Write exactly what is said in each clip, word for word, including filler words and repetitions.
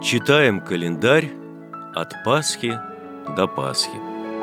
Читаем календарь от Пасхи до Пасхи.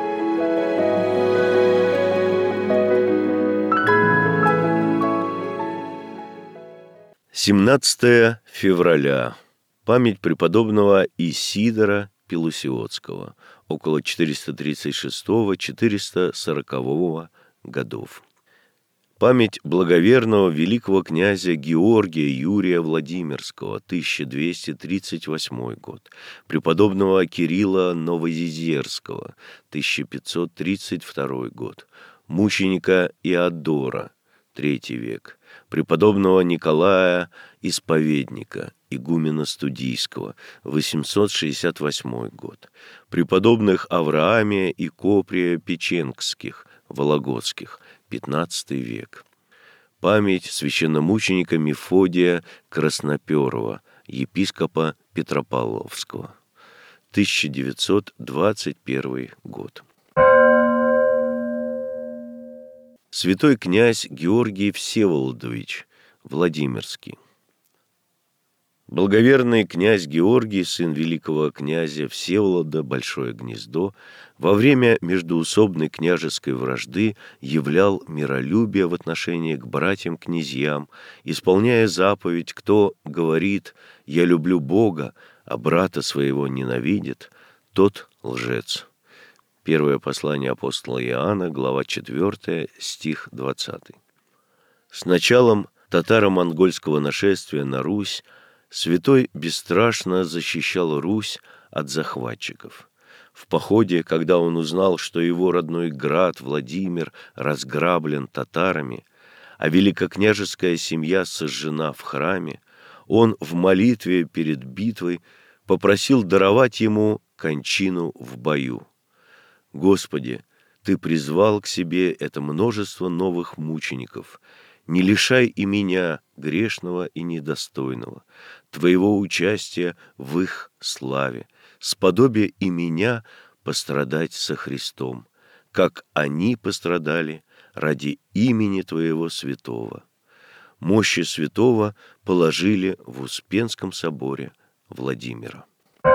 семнадцатое февраля. Память преподобного Исидора Пелусиотского, около четыреста тридцать шестого - четыреста сорокового годов. Память благоверного великого князя Георгия Юрия Владимирского, тысяча двести тридцать восьмой год, преподобного Кирилла Новозизерского, тысяча пятьсот тридцать второй год, мученика Иодора, третий век, преподобного Николая Исповедника, игумена Студийского, восемьсот шестьдесят восьмой год, преподобных Авраамия и Коприя Печенгских, Вологодских, пятнадцатый век. Память священномученика Мефодия Красноперова, епископа Петропавловского, тысяча девятьсот двадцать первый год. Святой князь Георгий Всеволодович Владимирский. Благоверный князь Георгий, сын великого князя Всеволода, Большое Гнездо, во время междоусобной княжеской вражды являл миролюбие в отношении к братьям-князьям, исполняя заповедь: кто говорит «я люблю Бога», а брата своего ненавидит, тот лжец. Первое послание апостола Иоанна, глава четвёртая, стих двадцатый. С началом татаро-монгольского нашествия на Русь святой бесстрашно защищал Русь от захватчиков. В походе, когда он узнал, что его родной град Владимир разграблен татарами, а великокняжеская семья сожжена в храме, он в молитве перед битвой попросил даровать ему кончину в бою. «Господи, Ты призвал к себе это множество новых мучеников. Не лишай и меня, грешного и недостойного, Твоего участия в их славе, сподобие и меня пострадать со Христом, как они пострадали ради имени Твоего святого». Мощи святого положили в Успенском соборе Владимира.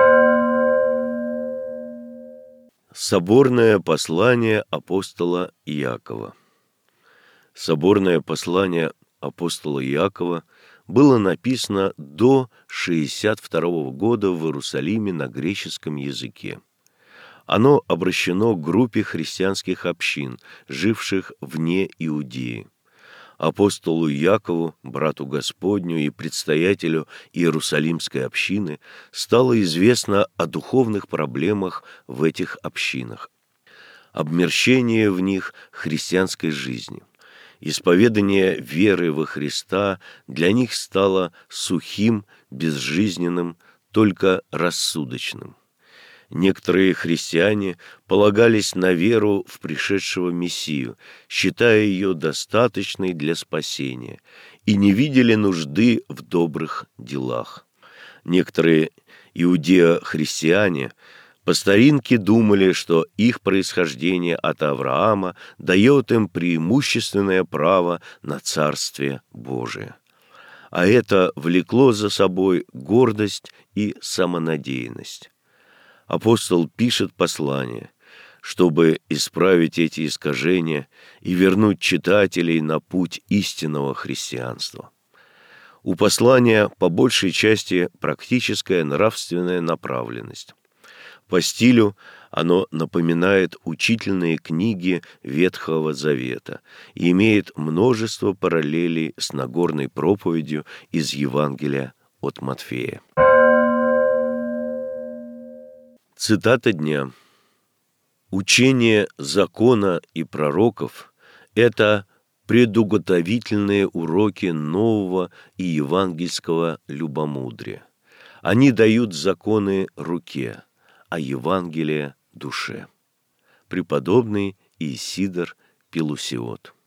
Соборное послание апостола Иакова. Соборное послание апостола Иакова было написано до шестьдесят второго года в Иерусалиме на греческом языке. Оно обращено к группе христианских общин, живших вне Иудеи. Апостолу Иакову, брату Господню и предстоятелю Иерусалимской общины, стало известно о духовных проблемах в этих общинах, обмерщении в них христианской жизни. Исповедание веры во Христа для них стало сухим, безжизненным, только рассудочным. Некоторые христиане полагались на веру в пришедшего Мессию, считая ее достаточной для спасения, и не видели нужды в добрых делах. Некоторые иудео-христиане по старинке думали, что их происхождение от Авраама дает им преимущественное право на Царствие Божие. А это влекло за собой гордость и самонадеянность. Апостол пишет послание, чтобы исправить эти искажения и вернуть читателей на путь истинного христианства. У послания по большей части практическая нравственная направленность. По стилю оно напоминает учительные книги Ветхого Завета и имеет множество параллелей с Нагорной проповедью из Евангелия от Матфея. Цитата дня. «Учение закона и пророков – это предуготовительные уроки нового и евангельского любомудрия. Они дают законы руке, а Евангелие – душе». Преподобный Исидор Пелусиот.